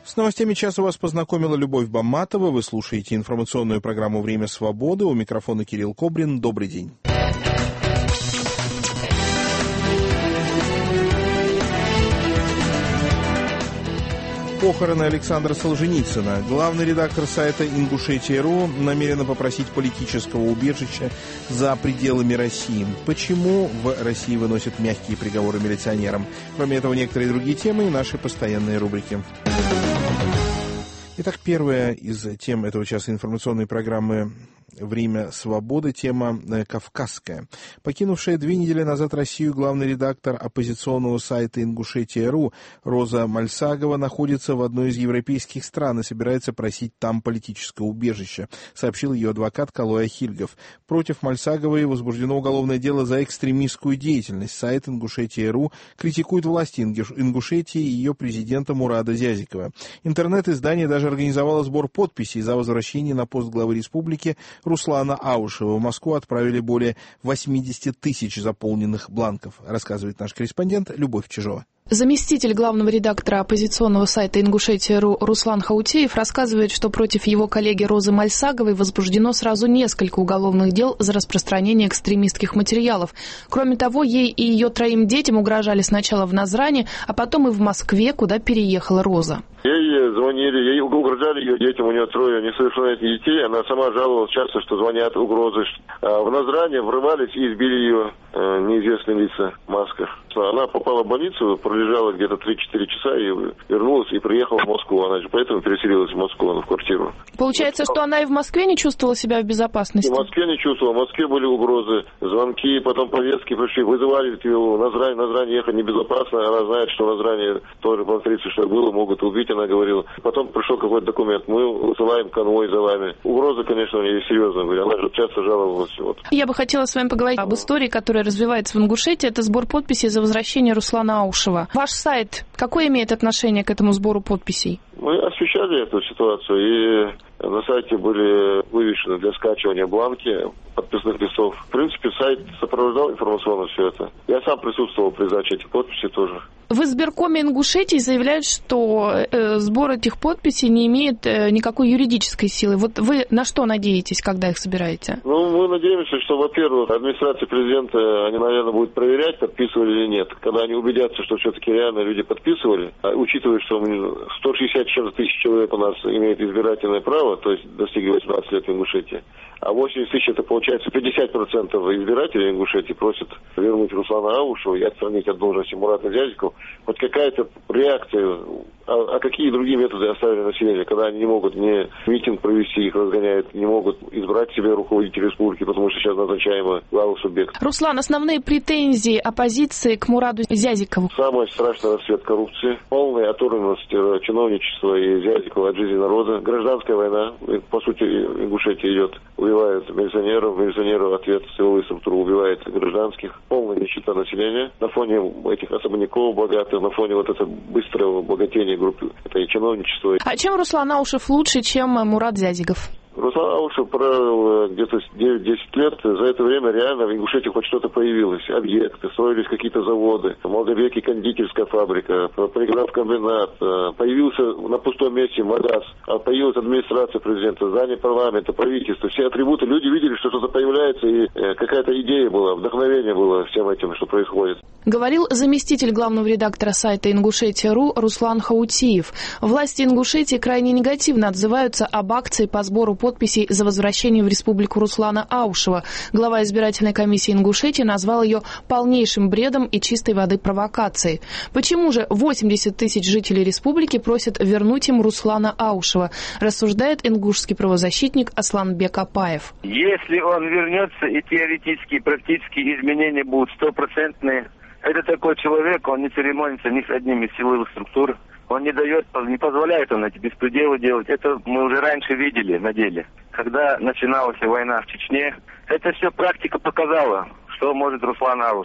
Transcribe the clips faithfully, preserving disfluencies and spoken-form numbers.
С новостями часа вас познакомила Любовь Бамматова. Вы слушаете информационную программу «Время свободы». У микрофона Кирилл Кобрин. Добрый день. Похороны Александра Солженицына. Главный редактор сайта Ингушетия.ру намерена попросить политического убежища за пределами России. Почему в России выносят мягкие приговоры милиционерам? Кроме этого, некоторые другие темы и наши постоянные рубрики. Итак, первая из тем этого часа информационной программы «Время свободы» тема кавказская. Покинувшая две недели назад Россию главный редактор оппозиционного сайта Ингушетия.ру Роза Мальсагова находится в одной из европейских стран и собирается просить там политическое убежище, сообщил ее адвокат Калой Ахильгов. Против Мальсаговой возбуждено уголовное дело за экстремистскую деятельность. Сайт Ингушетия.ру критикует власти Ингушетии и ее президента Мурада Зязикова. Интернет-издание даже организовало сбор подписей за возвращение на пост главы республики Руслана Аушева. В Москву отправили более восемьдесят тысяч заполненных бланков, рассказывает наш корреспондент Любовь Чижова. Заместитель главного редактора оппозиционного сайта Ингушетия.ру Руслан Хаутеев рассказывает, что против его коллеги Розы Мальсаговой возбуждено сразу несколько уголовных дел за распространение экстремистских материалов. Кроме того, ей и ее троим детям угрожали сначала в Назране, а потом и в Москве, куда переехала Роза. Ей звонили, ей угрожали ее детям, у нее трое несовершеннолетних детей. Она сама жаловалась часто, что звонят угрозы. А в Назране врывались и избили ее э, неизвестные лица в масках. Она попала в больницу, пролежала где-то три-четыре часа и вернулась и приехала в Москву. Она же поэтому переселилась в Москву, в квартиру. Получается, что она и в Москве не чувствовала себя в безопасности? В Москве не чувствовала. В Москве были угрозы, звонки, потом повестки пришли, вызывали ее в Назрань. В Назрань ехать небезопасно. Она знает, что в Назране тоже посмотрите, что было, могут убить, она говорила. Потом пришел какой-то документ, мы высылаем конвой за вами. Угрозы, конечно, у нее серьезные были. Она же часто жаловалась. Вот. Я бы хотела с вами поговорить об истории, которая развивается в Ингушетии. Это сбор подписей за возвращение Руслана Аушева. Ваш сайт какое имеет отношение к этому сбору подписей? Мы освещали эту ситуацию, и на сайте были вывешены для скачивания бланки подписных листов. В принципе, сайт сопровождал информационно все это. Я сам присутствовал при сдаче этих подписей тоже. В избиркоме Ингушетии заявляют, что э, сбор этих подписей не имеет э, никакой юридической силы. Вот вы на что надеетесь, когда их собираете? Ну, мы надеемся, что, во-первых, администрация президента, они, наверное, будут проверять, подписывали или нет. Когда они убедятся, что все-таки реально люди подписывали, а учитывая, что сто шестьдесят тысяч человек у нас имеет избирательное право, то есть достигли восемнадцати лет в Ингушетии, а восемьдесят тысяч, это получается пятьдесят процентов избирателей Ингушетии просят вернуть Руслана Аушева и отстранить от должности Мурата Зязикова. Хоть какая-то реакция, а, а какие другие методы оставили население, когда они не могут ни митинг провести, их разгоняют, не могут избрать себе руководителя республики, потому что сейчас назначаемый главный субъект. Руслан, основные претензии оппозиции к Мураду Зязикову? Самый страшный расцвет коррупции, полная оторванность чиновничества и Зязикова от жизни народа, гражданская война, по сути, Ингушетия идет, убивают милиционеров, милиционеры ответ силовые структуры убивают гражданских, полная нищета населения на фоне этих особняков богатых, на фоне вот этого быстрого богатения группы, это и чиновничество. А чем Руслан Аушев лучше, чем Мурат Зязиков? Руслан Аушев правил где-то девять-десять лет. За это время реально в Ингушетии хоть что-то появилось. Объекты, строились какие-то заводы. В Молдавеке кондитерская фабрика, полиграфкомбинат. Появился на пустом месте магаз. Появилась администрация президента, здание парламента, правительство. Все атрибуты. Люди видели, что что-то появляется, и какая-то идея была, вдохновение было всем этим, что происходит. Говорил заместитель главного редактора сайта Ингушетия.ру Руслан Хаутиев. Власти Ингушетии крайне негативно отзываются об акции по сбору подписей за возвращение в республику Руслана Аушева. Глава избирательной комиссии Ингушетии назвал ее полнейшим бредом и чистой воды провокацией. Почему же восемьдесят тысяч жителей республики просят вернуть им Руслана Аушева, рассуждает ингушский правозащитник Асланбек Апаев. Если он вернется, и теоретически, и практически изменения будут стопроцентные, это такой человек, он не церемонится ни с одним из силовых структур. Он не дает, не позволяет он эти беспределы делать. Это мы уже раньше видели на деле. Когда начиналась война в Чечне, это все практика показала, что может Руслан Аушев.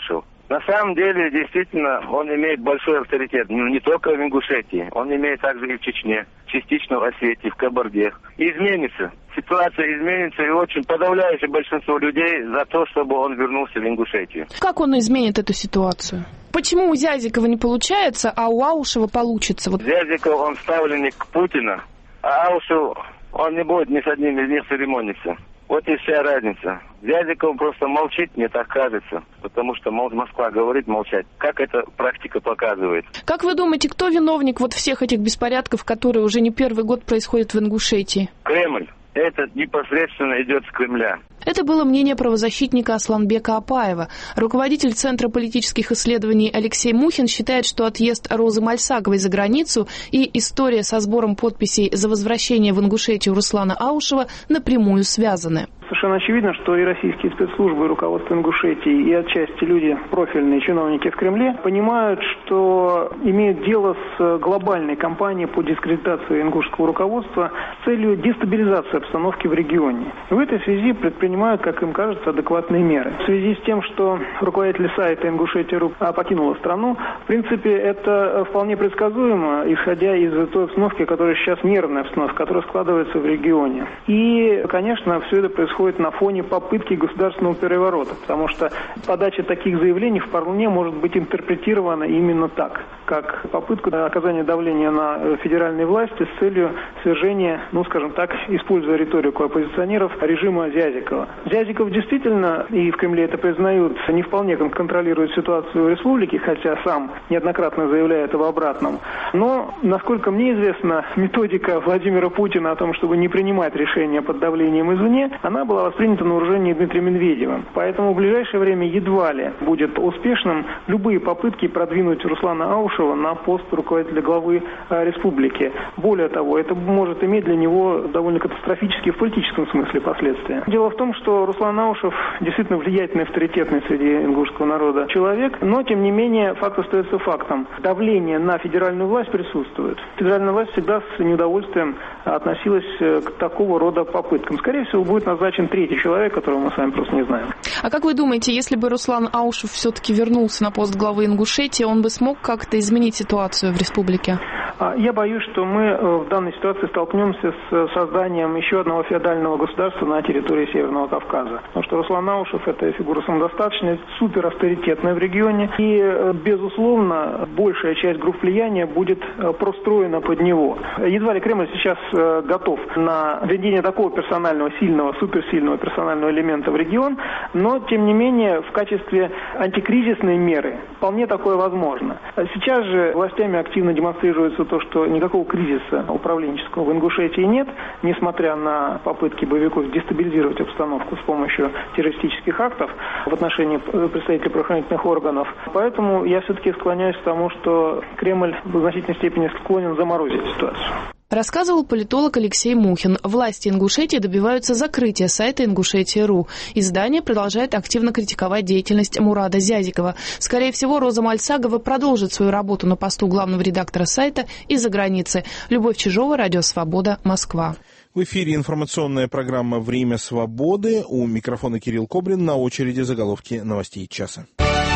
На самом деле, действительно, он имеет большой авторитет. Ну, не только в Ингушетии, он имеет также и в Чечне, частично в Осетии, в Кабарде. И изменится. Ситуация изменится, и очень подавляющее большинство людей за то, чтобы он вернулся в Ингушетию. Как он изменит эту ситуацию? Почему у Зязикова не получается, а у Аушева получится? Вот. Зязиков, он ставленник Путина, а Аушев, он не будет ни с одним из них церемониться. Вот и вся разница. Зязиков просто молчит, мне так кажется, потому что Москва говорит молчать. Как эта практика показывает. Как вы думаете, кто виновник вот всех этих беспорядков, которые уже не первый год происходят в Ингушетии? Кремль. Это непосредственно идет с Кремля. Это было мнение правозащитника Асланбека Апаева. Руководитель Центра политических исследований Алексей Мухин считает, что отъезд Розы Мальсаговой за границу и история со сбором подписей за возвращение в Ингушетию Руслана Аушева напрямую связаны. Совершенно очевидно, что и российские спецслужбы, и руководство Ингушетии, и отчасти люди, профильные чиновники в Кремле, понимают, что имеют дело с глобальной кампанией по дискредитации ингушского руководства с целью дестабилизации обстановки в регионе. В этой связи предпринимают, как им кажется, адекватные меры. В связи с тем, что руководитель сайта Ингушетия.ру покинула страну, в принципе, это вполне предсказуемо, исходя из той обстановки, которая сейчас нервная обстановка, которая складывается в регионе. И, конечно, все это происходит на фоне попытки государственного переворота, потому что подача таких заявлений вполне может быть интерпретирована именно так, как попытка оказания давления на федеральные власти с целью свержения, ну, скажем так, используя риторику оппозиционеров, режима Зязикова. Зязиков действительно, и в Кремле это признают, не вполне контролирует ситуацию в республике, хотя сам неоднократно заявляет об обратном. Но, насколько мне известно, методика Владимира Путина о том, чтобы не принимать решения под давлением извне, она была воспринята на вооружение Дмитрием Медведевым. Поэтому в ближайшее время едва ли будет успешным любые попытки продвинуть Руслана Аушева на пост руководителя главы республики. Более того, это может иметь для него довольно катастрофические в политическом смысле последствия. Дело в том, что Руслан Аушев действительно влиятельный, авторитетный среди ингушского народа человек, но, тем не менее, факт остается фактом. Давление на федеральную власть присутствует. Федеральная власть всегда с неудовольствием относилась к такого рода попыткам. Скорее всего, будет назначен третий человек, которого мы с вами просто не знаем. А как вы думаете, если бы Руслан Аушев все-таки вернулся на пост главы Ингушетии, он бы смог как-то изменить ситуацию в республике? Я боюсь, что мы в данной ситуации столкнемся с созданием еще одного феодального государства на территории Северного Кавказа. Потому что Руслан Аушев – это фигура самодостаточная, суперавторитетная в регионе. И, безусловно, большая часть групп влияния будет простроена под него. Едва ли Кремль сейчас готов на введение такого персонального, сильного, суперсильного персонального элемента в регион, но, тем не менее, в качестве антикризисной меры вполне такое возможно. Сейчас же властями активно демонстрируется то, что никакого кризиса управленческого в Ингушетии нет, несмотря на попытки боевиков дестабилизировать обстановку с помощью террористических актов в отношении представителей правоохранительных органов. Поэтому я все-таки склоняюсь к тому, что Кремль в значительной степени склонен заморозить ситуацию. Рассказывал политолог Алексей Мухин. Власти Ингушетии добиваются закрытия сайта Ингушетия.ру. Издание продолжает активно критиковать деятельность Мурада Зязикова. Скорее всего, Роза Мальсагова продолжит свою работу на посту главного редактора сайта из-за границы. Любовь Чижова, Радио Свобода, Москва. В эфире информационная программа «Время свободы». У микрофона Кирилл Кобрин. На очереди заголовки новостей часа.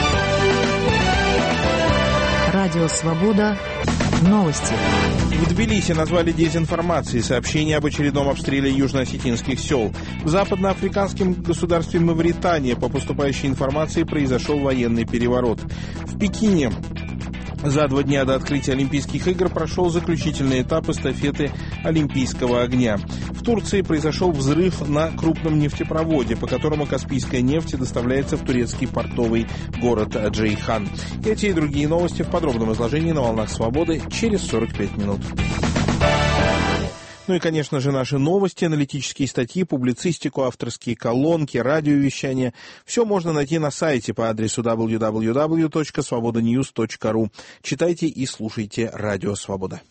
Радио Свобода. Новости. В Тбилиси назвали дезинформацией сообщение об очередном обстреле южно-осетинских сел. В западноафриканском государстве Мавритания по поступающей информации произошел военный переворот. В Пекине за два дня до открытия Олимпийских игр прошел заключительный этап эстафеты Олимпийского огня. В Турции произошел взрыв на крупном нефтепроводе, по которому каспийская нефть доставляется в турецкий портовый город Джейхан. Эти и другие новости в подробном изложении на «Волнах Свободы» через сорок пять минут. Ну и, конечно же, наши новости, аналитические статьи, публицистику, авторские колонки, радиовещание. Все можно найти на сайте по адресу дабл ю дабл ю дабл ю точка свобода ньюс точка ру. Читайте и слушайте Радио Свобода.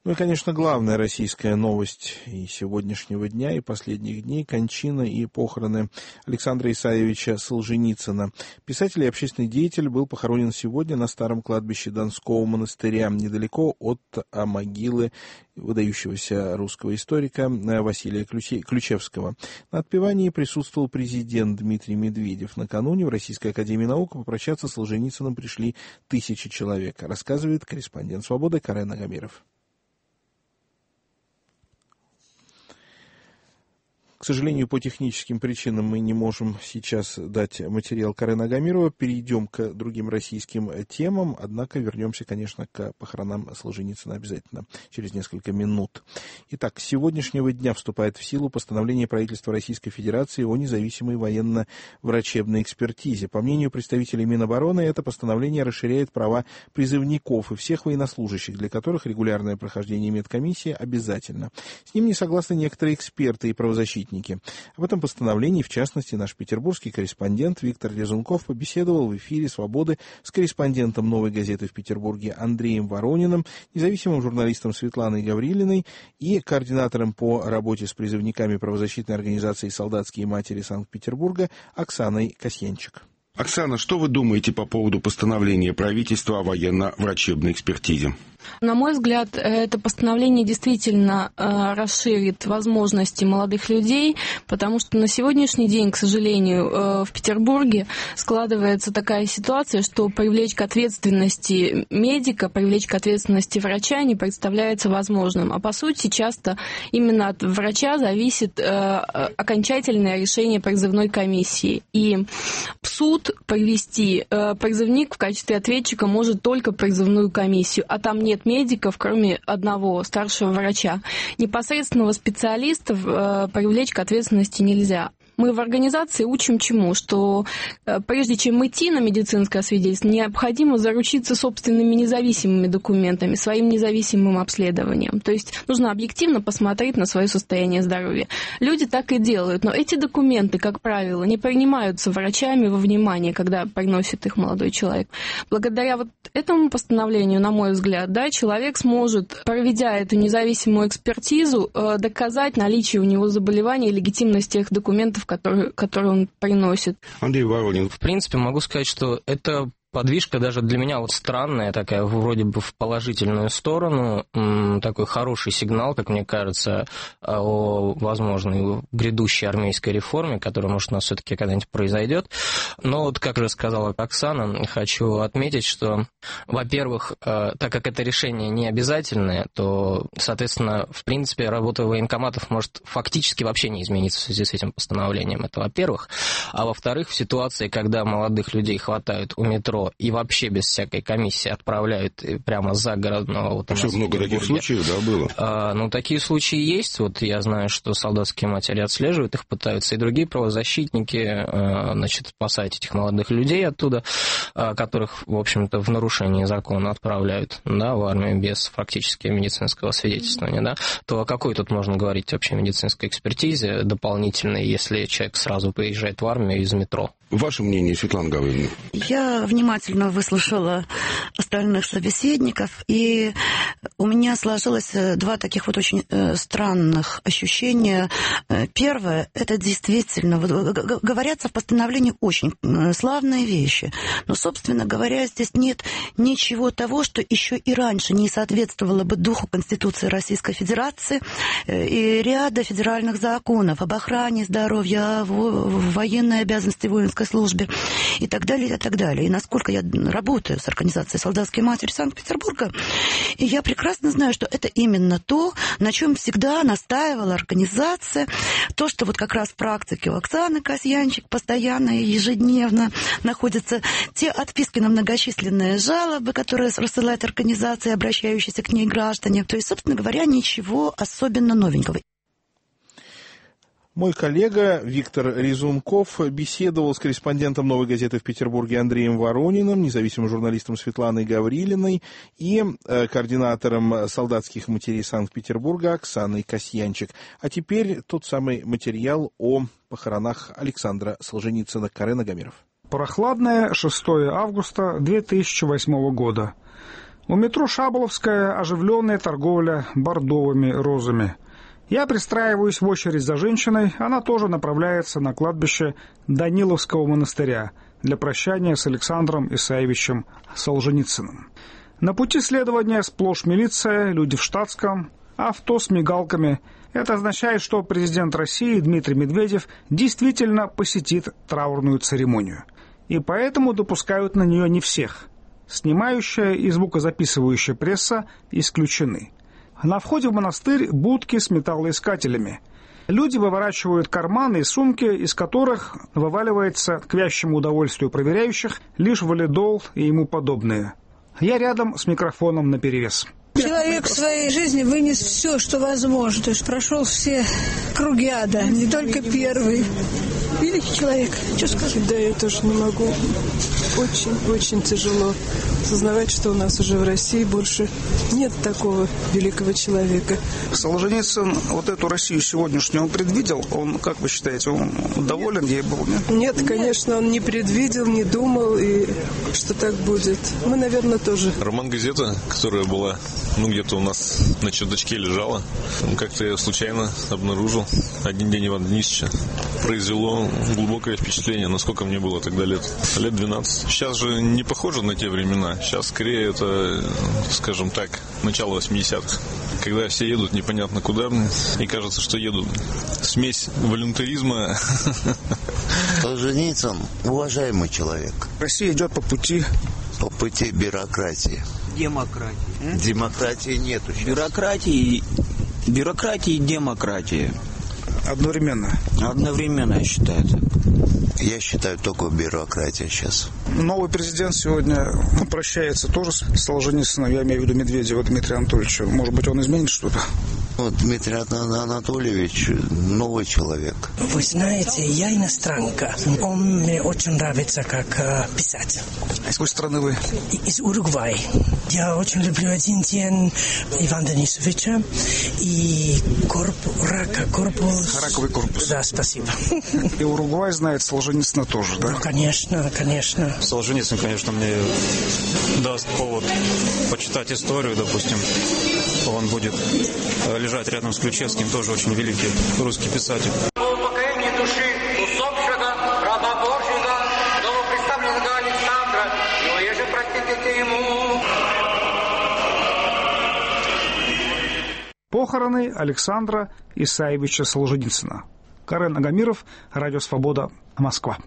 Ну и, конечно, главная российская новость и сегодняшнего дня, и последних дней — кончина и похороны Александра Исаевича Солженицына. Писатель и общественный деятель был похоронен сегодня на старом кладбище Донского монастыря, недалеко от могилы выдающегося русского историка Василия Ключевского. На отпевании присутствовал президент Дмитрий Медведев. Накануне в Российской академии наук попрощаться с Солженицыным пришли тысячи человек, рассказывает корреспондент «Свободы» Карен Агамиров. К сожалению, по техническим причинам мы не можем сейчас дать материал Карена Агамирова. Перейдем к другим российским темам, однако вернемся, конечно, к похоронам Солженицына обязательно через несколько минут. Итак, с сегодняшнего дня вступает в силу постановление правительства Российской Федерации о независимой военно-врачебной экспертизе. По мнению представителей Минобороны, это постановление расширяет права призывников и всех военнослужащих, для которых регулярное прохождение медкомиссии обязательно. С ним не согласны некоторые эксперты и правозащитники. Об этом постановлении, в частности, наш петербургский корреспондент Виктор Резунков побеседовал в эфире «Свободы» с корреспондентом «Новой газеты» в Петербурге Андреем Ворониным, независимым журналистом Светланой Гаврилиной и координатором по работе с призывниками правозащитной организации «Солдатские матери» Санкт-Петербурга Оксаной Касьянчик. Оксана, что вы думаете по поводу постановления правительства о военно-врачебной экспертизе? На мой взгляд, это постановление действительно э, расширит возможности молодых людей, потому что на сегодняшний день, к сожалению, э, в Петербурге складывается такая ситуация, что привлечь к ответственности медика, привлечь к ответственности врача не представляется возможным. А по сути, часто именно от врача зависит э, окончательное решение призывной комиссии. И в суд привести э, призывник в качестве ответчика может только призывную комиссию, а там нет медиков, кроме одного старшего врача. Непосредственного специалиста э, привлечь к ответственности нельзя. Мы в организации учим чему? Что э, прежде чем идти на медицинское свидетельство, необходимо заручиться собственными независимыми документами, своим независимым обследованием. То есть нужно объективно посмотреть на свое состояние здоровья. Люди так и делают, но эти документы, как правило, не принимаются врачами во внимание, когда приносит их молодой человек. Благодаря вот этому постановлению, на мой взгляд, да, человек сможет, проведя эту независимую экспертизу, э, доказать наличие у него заболевания и легитимность тех документов, Который, который он приносит. Андрей Воронин. В принципе, могу сказать, что это подвижка даже для меня вот странная, такая вроде бы в положительную сторону, такой хороший сигнал, как мне кажется, о возможной грядущей армейской реформе, которая, может, у нас все-таки когда-нибудь произойдет. Но вот, как же сказала Оксана, хочу отметить, что, во-первых, так как это решение не обязательное, то, соответственно, в принципе, работа военкоматов может фактически вообще не измениться в связи с этим постановлением. Это во-первых. А во-вторых, в ситуации, когда молодых людей хватают у метро и вообще без всякой комиссии отправляют прямо за городного. Вот, а что, много таких случаев, да, было? А, ну, такие случаи есть. Вот я знаю, что солдатские матери отслеживают их, пытаются, и другие правозащитники, а, значит, спасать этих молодых людей оттуда, а, которых, в общем-то, в нарушении закона отправляют, да, в армию без фактически медицинского свидетельствования, да, то о какой тут можно говорить вообще медицинской экспертизе дополнительной, если человек сразу приезжает в армию из метро? Ваше мнение, Светлана Гавриловна? Я внимательно выслушала остальных собеседников, и у меня сложилось два таких вот очень странных ощущения. Первое, это действительно, говорятся в постановлении очень славные вещи, но, собственно говоря, здесь нет ничего того, что еще и раньше не соответствовало бы духу Конституции Российской Федерации и ряда федеральных законов об охране здоровья, военной обязанности воинской службе и так далее, и так далее. И насколько я работаю с организацией «Солдатские матери» Санкт-Петербурга, и я прекрасно знаю, что это именно то, на чем всегда настаивала организация, то, что вот как раз в практике у Оксаны Касьянчик постоянно и ежедневно находятся те отписки на многочисленные жалобы, которые рассылает организация, обращающиеся к ней граждане. То есть, собственно говоря, ничего особенно новенького. Мой коллега Виктор Резунков беседовал с корреспондентом «Новой газеты» в Петербурге Андреем Ворониным, независимым журналистом Светланой Гаврилиной и э, координатором солдатских матерей Санкт-Петербурга Оксаной Касьянчик. А теперь тот самый материал о похоронах Александра Солженицына. Карен Агамиров. Прохладное шестое августа две тысячи восьмого года. У метро Шаболовская оживленная торговля бордовыми розами. Я пристраиваюсь в очередь за женщиной, она тоже направляется на кладбище Даниловского монастыря для прощания с Александром Исаевичем Солженицыным. На пути следования сплошь милиция, люди в штатском, авто с мигалками. Это означает, что президент России Дмитрий Медведев действительно посетит траурную церемонию. И поэтому допускают на нее не всех. Снимающая и звукозаписывающая пресса исключены. На входе в монастырь будки с металлоискателями. Люди выворачивают карманы и сумки, из которых вываливается, к вящему удовольствию проверяющих, лишь валидол и ему подобные. Я рядом с микрофоном наперевес. Человек в своей жизни вынес все, что возможно. То есть прошел все круги ада, не только первый. Великий человек, что сказать? Да, я тоже не могу. Очень-очень тяжело осознавать, что у нас уже в России больше нет такого великого человека. Солженицын вот эту Россию сегодняшнюю он предвидел? Он, как вы считаете, он доволен ей был? Нет, нет конечно, он не предвидел, не думал, и что так будет. Мы, наверное, тоже. Роман-газета, которая была, ну, где-то у нас на чердачке лежала, как-то я случайно обнаружил. Один день Ивана Денисовича произвело глубокое впечатление. Насколько мне было тогда лет? Лет двенадцать. Сейчас же не похоже на те времена. Сейчас скорее это, скажем так, начало восьмидесятых. Когда все едут непонятно куда, и кажется, что едут. Смесь волюнтаризма. Солженицын уважаемый человек. Россия идет по пути... По пути бюрократии. Демократии. М? Демократии нету сейчас. Бюрократии, бюрократии и демократии. Одновременно? Одновременно, я считаю. Я считаю, только бюрократия сейчас. Новый президент сегодня прощается тоже с Солженицыным, я имею в виду Медведева Дмитрия Анатольевича. Может быть, он изменит что-то? Вот Дмитрий Анатольевич новый человек. Вы знаете, я иностранка. Он мне очень нравится как э, писатель. А из какой страны вы? Из Уругвая. Я очень люблю один день Ивана Денисовича и корпу, рака, корпус. Раковый корпус. Да, спасибо. И Уругвай знает Солженицына тоже, да? Ну, конечно, конечно. Солженицын, конечно, мне даст повод почитать историю, допустим. Он будет лежать рядом с Ключевским, тоже очень великий русский писатель. По упокоению души усопшего раба Божьего, новопредставленного Александра, но еже простите ему. Похороны Александра Исаевича Солженицына. Карен Агамиров, Радио Свобода, Москва.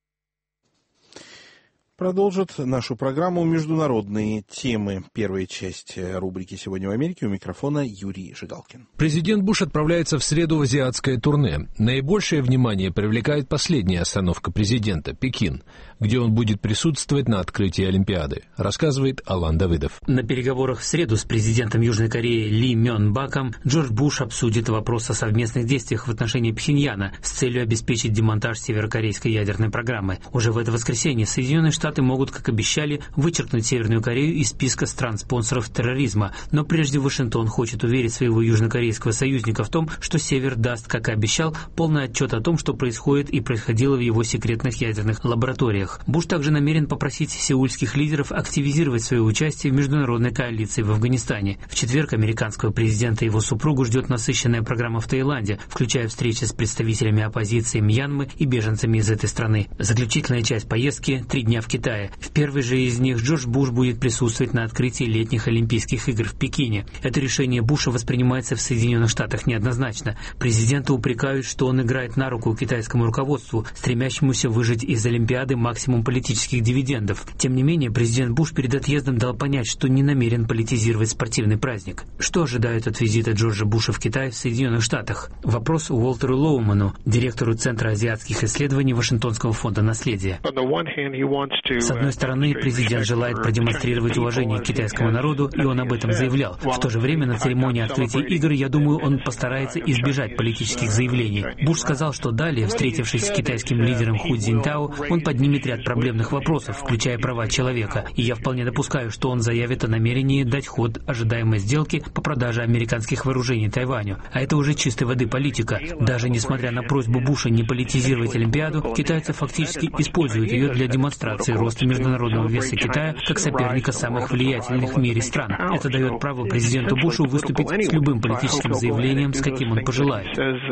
Продолжит нашу программу «Международные темы». Первая часть рубрики «Сегодня в Америке». У микрофона Юрий Жигалкин. Президент Буш отправляется в среду в азиатское турне. Наибольшее внимание привлекает последняя остановка президента – Пекин, где он будет присутствовать на открытии Олимпиады, рассказывает Алан Давыдов. На переговорах в среду с президентом Южной Кореи Ли Мён Баком Джордж Буш обсудит вопрос о совместных действиях в отношении Пхеньяна с целью обеспечить демонтаж северокорейской ядерной программы. Уже в это воскресенье Соединенные Штаты могут, как обещали, вычеркнуть Северную Корею из списка стран-спонсоров терроризма. Но прежде Вашингтон хочет уверить своего южнокорейского союзника в том, что Север даст, как и обещал, полный отчет о том, что происходит и происходило в его секретных ядерных лабораториях. Буш также намерен попросить сеульских лидеров активизировать свое участие в международной коалиции в Афганистане. В четверг американского президента и его супругу ждет насыщенная программа в Таиланде, включая встречи с представителями оппозиции Мьянмы и беженцами из этой страны. Заключительная часть поездки – три дня в Китае. В первой же из них Джордж Буш будет присутствовать на открытии летних Олимпийских игр в Пекине. Это решение Буша воспринимается в Соединенных Штатах неоднозначно. Президента упрекают, что он играет на руку китайскому руководству, стремящемуся выжать из Олимпиады максимум политических дивидендов. Тем не менее, президент Буш перед отъездом дал понять, что не намерен политизировать спортивный праздник. Что ожидают от визита Джорджа Буша в Китай в Соединенных Штатах? Вопрос Уолтеру Лоуману, директору Центра азиатских исследований Вашингтонского фонда наследия. С одной стороны, президент желает продемонстрировать уважение к китайскому народу, и он об этом заявлял. В то же время на церемонии открытия игр, я думаю, он постарается избежать политических заявлений. Буш сказал, что далее, встретившись с китайским лидером Ху Цзиньтао, он поднимет ряд проблемных вопросов, включая права человека, и я вполне допускаю, что он заявит о намерении дать ход ожидаемой сделке по продаже американских вооружений Тайваню. А это уже чистой воды политика. Даже несмотря на просьбу Буша не политизировать Олимпиаду, китайцы фактически используют ее для демонстрации стагнации роста международного веса Китая как соперника самых влиятельных в мире стран. Это дает право президенту Бушу выступить с любым политическим заявлением, с каким он пожелает.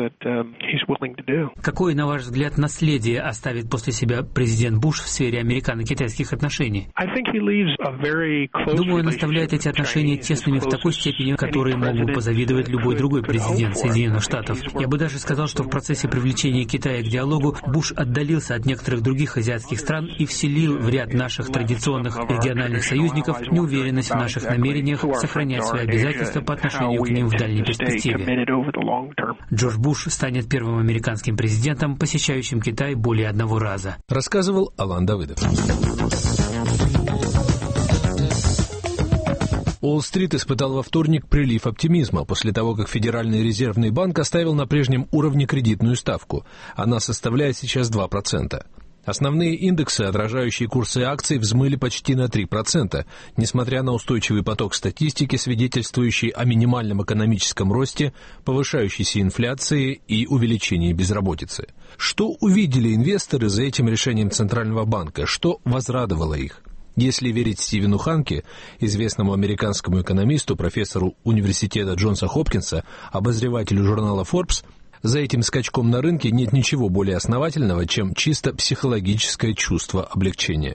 Какое, на ваш взгляд, наследие оставит после себя президент Буш в сфере американо-китайских отношений? Думаю, он оставляет эти отношения тесными в такой степени, которые мог бы позавидовать любой другой президент Соединенных Штатов. Я бы даже сказал, что в процессе привлечения Китая к диалогу Буш отдалился от некоторых других азиатских стран и вселил в ряд наших традиционных региональных союзников неуверенность в наших намерениях сохранять свои обязательства по отношению к ним в дальней перспективе. Джордж Буш станет первым американским президентом, посещающим Китай более одного раза. Рассказывал Алан Давыдов. Уолл-стрит испытал во вторник прилив оптимизма после того, как Федеральный резервный банк оставил на прежнем уровне кредитную ставку. Она составляет сейчас два процента. Основные индексы, отражающие курсы акций, взмыли почти на три процента, несмотря на устойчивый поток статистики, свидетельствующий о минимальном экономическом росте, повышающейся инфляции и увеличении безработицы. Что увидели инвесторы за этим решением Центрального банка? Что возрадовало их? Если верить Стивену Ханке, известному американскому экономисту, профессору университета Джонса Хопкинса, обозревателю журнала Forbes, за этим скачком на рынке нет ничего более основательного, чем чисто психологическое чувство облегчения.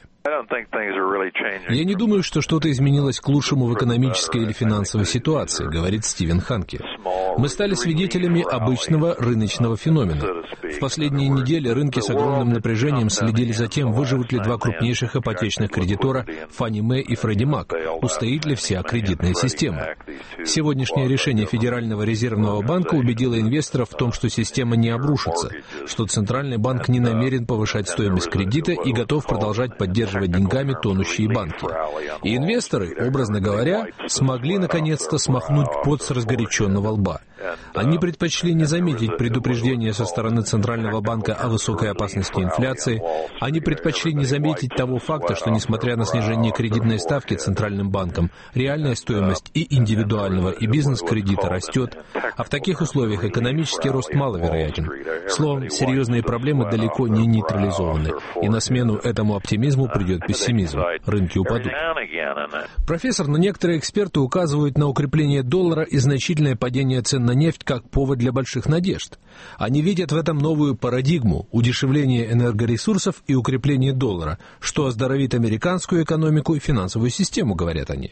Я не думаю, что что-то изменилось к лучшему в экономической или финансовой ситуации, говорит Стивен Ханке. Мы стали свидетелями обычного рыночного феномена. В последние недели рынки с огромным напряжением следили за тем, выживут ли два крупнейших ипотечных кредитора Фанни Мэ и Фредди Мак, устоит ли вся кредитная система. Сегодняшнее решение Федерального резервного банка убедило инвесторов в том, что система не обрушится, что Центральный банк не намерен повышать стоимость кредита и готов продолжать поддерживать деньгами тонущие банки. И инвесторы, образно говоря, смогли наконец-то смахнуть пот с разгоряченного лба. Они предпочли не заметить предупреждения со стороны Центрального банка о высокой опасности инфляции. Они предпочли не заметить того факта, что, несмотря на снижение кредитной ставки Центральным банком, реальная стоимость и индивидуального, и бизнес-кредита растет, а в таких условиях экономический рост маловероятен. Словом, серьезные проблемы далеко не нейтрализованы, и на смену этому оптимизму придет пессимизм. Рынки упадут. Профессор, но некоторые эксперты указывают на укрепление доллара и значительное падение цен на нефть как повод для больших надежд. Они видят в этом новую парадигму – удешевление энергоресурсов и укрепление доллара, что оздоровит американскую экономику и финансовую систему, говорят они.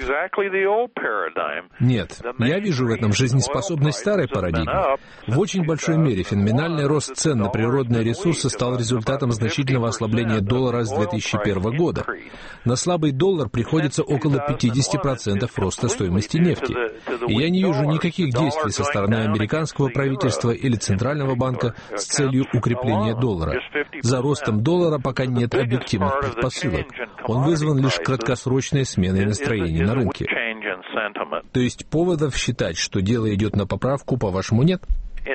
Нет, я вижу в этом жизнеспособность старой парадигмы. В очень большой мере феноменальный рост цен на природные ресурсы стал результатом значительного ослабления доллара с две тысячи первого года. На слабый доллар приходится около пятьдесят процентов роста стоимости нефти. И я не вижу никаких действий со стороны американского правительства или Центрального банка с целью укрепления доллара. За ростом доллара пока нет объективных предпосылок. Он вызван лишь краткосрочной сменой настроений на рынке. То есть поводов считать, что дело идет на поправку, по-вашему, нет?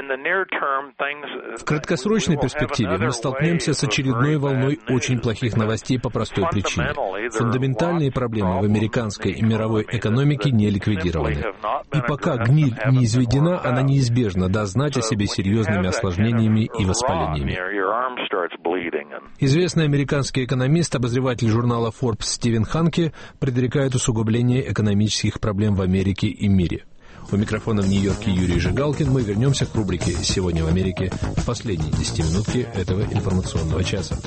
В краткосрочной перспективе мы столкнемся с очередной волной очень плохих новостей по простой причине. Фундаментальные проблемы в американской и мировой экономике не ликвидированы. И пока гниль не изведена, она неизбежно даст знать о себе серьезными осложнениями и воспалениями. Известный американский экономист, обозреватель журнала Forbes Стивен Ханке предрекает усугубление экономических проблем в Америке и мире. У микрофона в Нью-Йорке Юрий Жигалкин. Мы вернемся к рубрике «Сегодня в Америке» в последней десятиминутке этого информационного часа.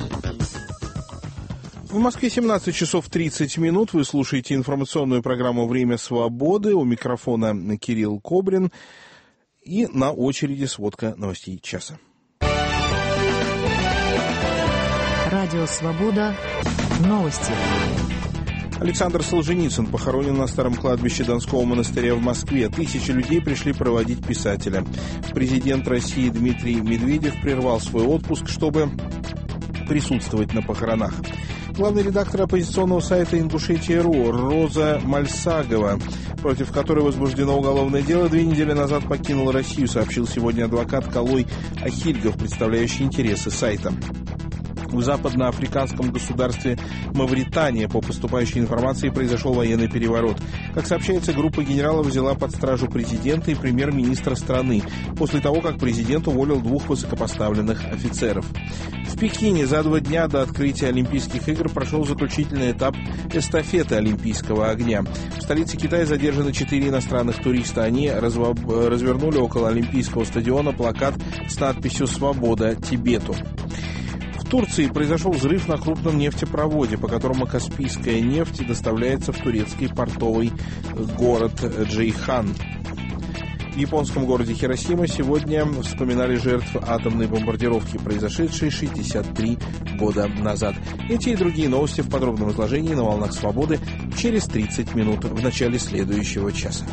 В Москве семнадцать часов тридцать минут. Вы слушаете информационную программу «Время свободы». У микрофона Кирилл Кобрин. И на очереди сводка новостей часа. Радио «Свобода». Новости. Александр Солженицын похоронен на старом кладбище Донского монастыря в Москве. Тысячи людей пришли проводить писателя. Президент России Дмитрий Медведев прервал свой отпуск, чтобы присутствовать на похоронах. Главный редактор оппозиционного сайта «Ингушетия.ру» Роза Мальсагова, против которой возбуждено уголовное дело, две недели назад покинула Россию, сообщил сегодня адвокат Калой Ахильгов, представляющий интересы сайта. В западноафриканском государстве Мавритания, по поступающей информации, произошел военный переворот. Как сообщается, группа генералов взяла под стражу президента и премьер-министра страны после того, как президент уволил двух высокопоставленных офицеров. В Пекине за два дня до открытия Олимпийских игр прошел заключительный этап эстафеты Олимпийского огня. В столице Китая задержаны четыре иностранных туриста. Они разв- развернули около Олимпийского стадиона плакат с надписью «Свобода Тибету». В Турции произошел взрыв на крупном нефтепроводе, по которому каспийская нефть доставляется в турецкий портовый город Джейхан. В японском городе Хиросима сегодня вспоминали жертв атомной бомбардировки, произошедшей шестьдесят три года назад. Эти и другие новости в подробном изложении на «Волнах Свободы» через тридцать минут в начале следующего часа.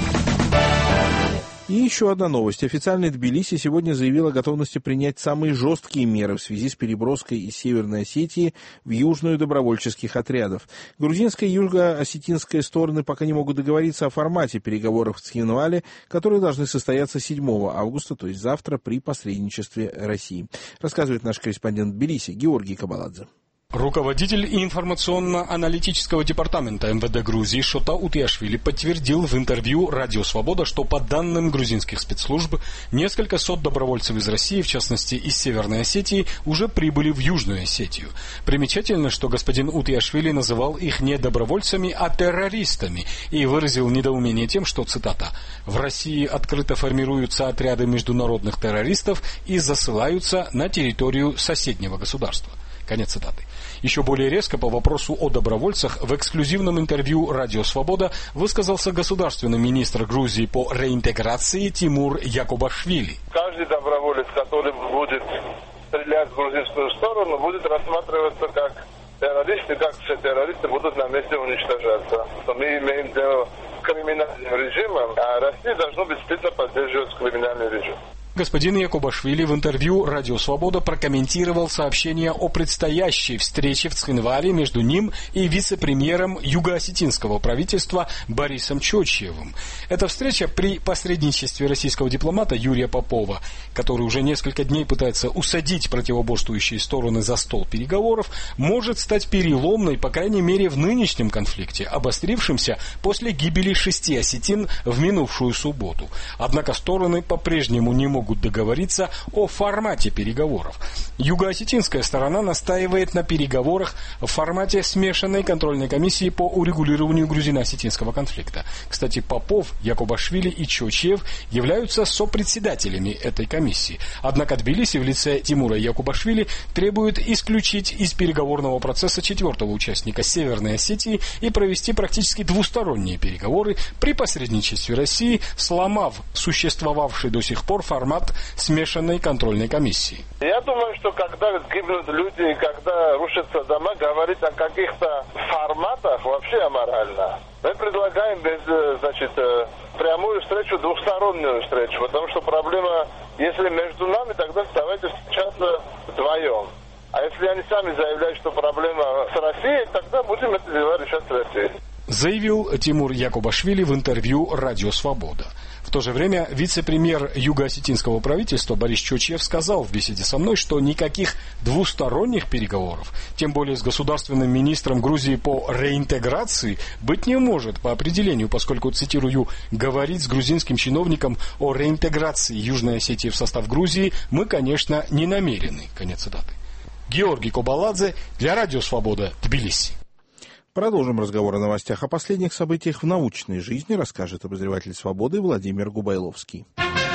И еще одна новость. Официальный Тбилиси сегодня заявил о готовности принять самые жесткие меры в связи с переброской из Северной Осетии в Южную добровольческих отрядов. Грузинская и южно-осетинская стороны пока не могут договориться о формате переговоров в Цхинвале, которые должны состояться седьмого августа, то есть завтра, при посредничестве России. Рассказывает наш корреспондент в Тбилиси Георгий Кабаладзе. Руководитель информационно-аналитического департамента эм вэ дэ Грузии Шота Утиашвили подтвердил в интервью «Радио Свобода», что по данным грузинских спецслужб, несколько сот добровольцев из России, в частности из Северной Осетии, уже прибыли в Южную Осетию. Примечательно, что господин Утиашвили называл их не добровольцами, а террористами и выразил недоумение тем, что, цитата, «в России открыто формируются отряды международных террористов и засылаются на территорию соседнего государства». Конец цитаты. Еще более резко по вопросу о добровольцах в эксклюзивном интервью «Радио Свобода» высказался государственный министр Грузии по реинтеграции Тимур Якубашвили. Каждый доброволец, который будет стрелять в грузинскую сторону, будет рассматриваться как террорист, и как все террористы будут на месте уничтожаться. Мы имеем дело с криминальным режимом, а Россия должна действительно поддерживать криминальный режим. Господин Якубашвили в интервью «Радио Свобода» прокомментировал сообщение о предстоящей встрече в Цхинвале между ним и вице-премьером юго-осетинского правительства Борисом Чочьевым. Эта встреча при посредничестве российского дипломата Юрия Попова, который уже несколько дней пытается усадить противоборствующие стороны за стол переговоров, может стать переломной, по крайней мере, в нынешнем конфликте, обострившемся после гибели шести осетин в минувшую субботу. Однако стороны по-прежнему не могут могут договориться о формате переговоров. Юго-осетинская сторона настаивает на переговорах в формате смешанной контрольной комиссии по урегулированию грузино-осетинского конфликта. Кстати, Попов, Якубашвили и Чочьев являются сопредседателями этой комиссии. Однако Тбилиси в лице Тимура Якубашвили требует исключить из переговорного процесса четвертого участника Северной Осетии и провести практически двусторонние переговоры при посредничестве России, сломав существовавший до сих пор формат смешанной контрольной комиссии. Я думаю, что когда гибнут люди и когда рушатся дома, говорить о каких-то форматах вообще аморально. Мы предлагаем без, значит, прямую встречу, двухстороннюю встречу, потому что проблема, если между нами, тогда давайте встречаться вдвоем. А если они сами заявляют, что проблема с Россией, тогда будем это дело решать с Россией. Заявил Тимур Якубашвили в интервью «Радио Свобода». В то же время вице-премьер юго-осетинского правительства Борис Чочьев сказал в беседе со мной, что никаких двусторонних переговоров, тем более с государственным министром Грузии по реинтеграции, быть не может по определению, поскольку, цитирую, «говорить с грузинским чиновником о реинтеграции Южной Осетии в состав Грузии мы, конечно, не намерены». Конец цитаты. Георгий Кабаладзе для «Радио Свобода», Тбилиси. Продолжим разговор о новостях. О последних событиях в научной жизни расскажет обозреватель «Свободы» Владимир Губайловский.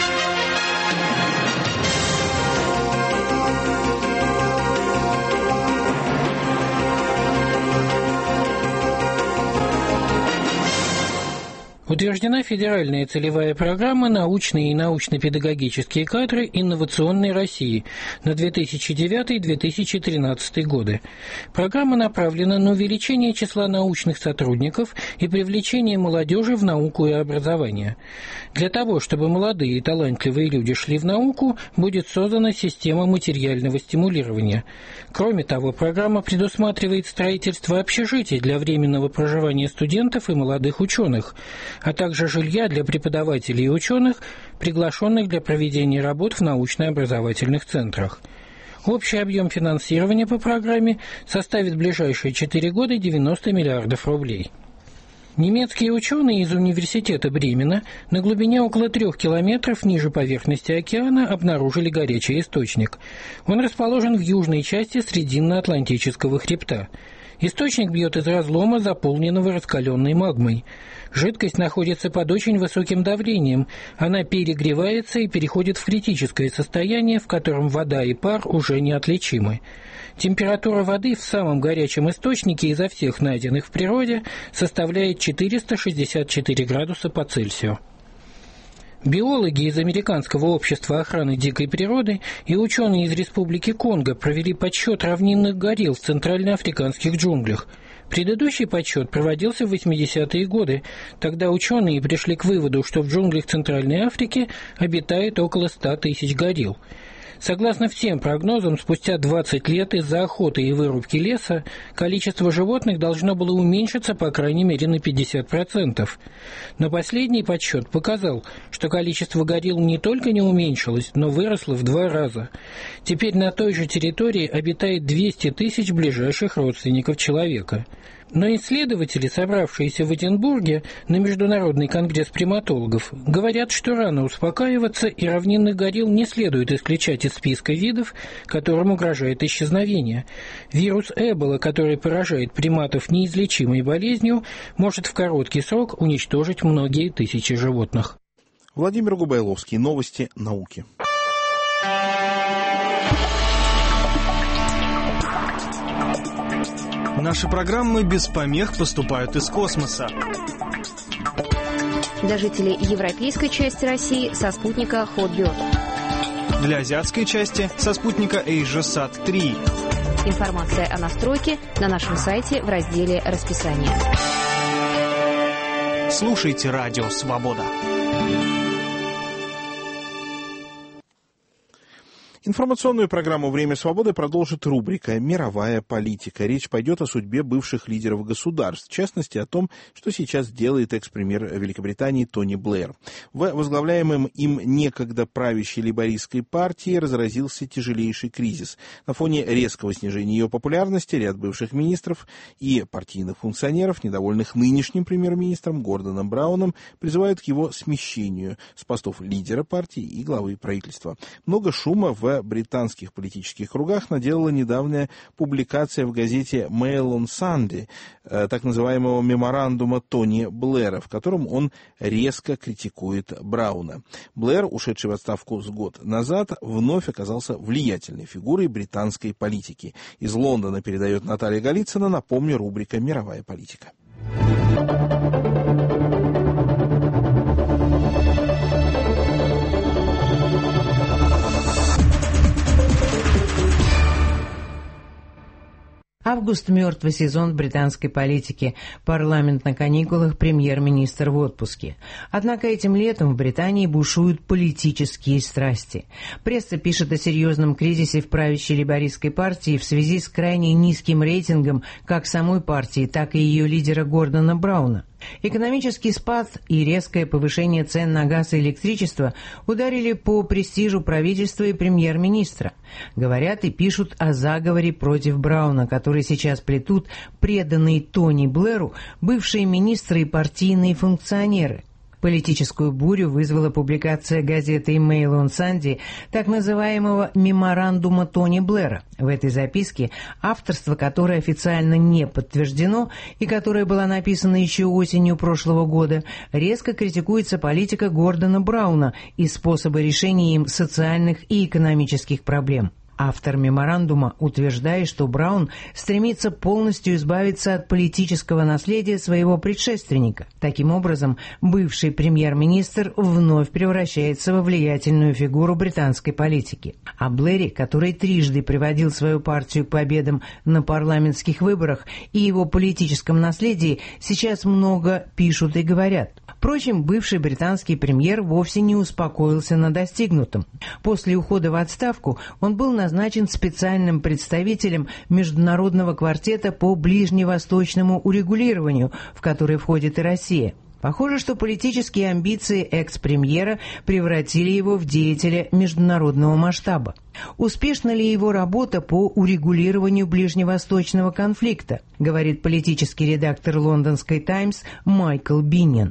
Утверждена федеральная целевая программа «Научные и научно-педагогические кадры инновационной России» на две тысячи девятый — две тысячи тринадцатый годы. Программа направлена на увеличение числа научных сотрудников и привлечение молодежи в науку и образование. Для того, чтобы молодые и талантливые люди шли в науку, будет создана система материального стимулирования. Кроме того, программа предусматривает строительство общежитий для временного проживания студентов и молодых ученых, а также жилья для преподавателей и ученых, приглашенных для проведения работ в научно-образовательных центрах. Общий объем финансирования по программе составит в ближайшие четыре года девяносто миллиардов рублей. Немецкие ученые из университета Бремена на глубине около трех километров ниже поверхности океана обнаружили горячий источник. Он расположен в южной части Срединно-Атлантического хребта. Источник бьет из разлома, заполненного раскаленной магмой. Жидкость находится под очень высоким давлением. Она перегревается и переходит в критическое состояние, в котором вода и пар уже неотличимы. Температура воды в самом горячем источнике изо всех найденных в природе составляет четыреста шестьдесят четыре градуса по Цельсию. Биологи из Американского общества охраны дикой природы и ученые из Республики Конго провели подсчет равнинных горилл в центральноафриканских джунглях. Предыдущий подсчет проводился в восьмидесятые годы. Тогда ученые пришли к выводу, что в джунглях Центральной Африки обитает около ста тысяч горилл. Согласно всем прогнозам, спустя двадцать лет из-за охоты и вырубки леса количество животных должно было уменьшиться по крайней мере на пятьдесят процентов. Но последний подсчет показал, что количество горилл не только не уменьшилось, но выросло в два раза. Теперь на той же территории обитает двести тысяч ближайших родственников человека. Но исследователи, собравшиеся в Эдинбурге на Международный конгресс приматологов, говорят, что рано успокаиваться, и равнинных горилл не следует исключать из списка видов, которым угрожает исчезновение. Вирус Эбола, который поражает приматов неизлечимой болезнью, может в короткий срок уничтожить многие тысячи животных. Владимир Губайловский. Новости науки. Наши программы без помех поступают из космоса. Для жителей европейской части России со спутника Hotbird. Для азиатской части со спутника AsiaSat три. Информация о настройке на нашем сайте в разделе «Расписание». Слушайте «Радио Свобода». Информационную программу «Время свободы» продолжит рубрика «Мировая политика». Речь пойдет о судьбе бывших лидеров государств, в частности, о том, что сейчас делает экс-премьер Великобритании Тони Блэр. В возглавляемом им некогда правящей лейбористской партии разразился тяжелейший кризис. На фоне резкого снижения ее популярности ряд бывших министров и партийных функционеров, недовольных нынешним премьер-министром Гордоном Брауном, призывают к его смещению с постов лидера партии и главы правительства. Много шума в британских политических кругах наделала недавняя публикация в газете Mail on Sunday так называемого меморандума Тони Блэра, в котором он резко критикует Брауна. Блэр, ушедший в отставку с год назад, вновь оказался влиятельной фигурой британской политики. Из Лондона передает Наталья Голицына. Напомню, рубрика «Мировая политика». Август – мертвый сезон британской политики. Парламент на каникулах, премьер-министр в отпуске. Однако этим летом в Британии бушуют политические страсти. Пресса пишет о серьезном кризисе в правящей лейбористской партии в связи с крайне низким рейтингом как самой партии, так и ее лидера Гордона Брауна. Экономический спад и резкое повышение цен на газ и электричество ударили по престижу правительства и премьер-министра. Говорят и пишут о заговоре против Брауна, который сейчас плетут преданные Тони Блэру бывшие министры и партийные функционеры. Политическую бурю вызвала публикация газеты Mail on Sunday так называемого меморандума Тони Блэра. В этой записке, авторство которой официально не подтверждено и которая была написана еще осенью прошлого года, резко критикуется политика Гордона Брауна и способы решения им социальных и экономических проблем. Автор меморандума утверждает, что Браун стремится полностью избавиться от политического наследия своего предшественника. Таким образом, бывший премьер-министр вновь превращается во влиятельную фигуру британской политики. О Блэре, который трижды приводил свою партию к победам на парламентских выборах, и его политическом наследии сейчас много пишут и говорят. Впрочем, бывший британский премьер вовсе не успокоился на достигнутом. После ухода в отставку он был назначен специальным представителем Международного квартета по ближневосточному урегулированию, в который входит и Россия. Похоже, что политические амбиции экс-премьера превратили его в деятеля международного масштаба. Успешна ли его работа по урегулированию ближневосточного конфликта, говорит политический редактор лондонской «Таймс» Майкл Биннин.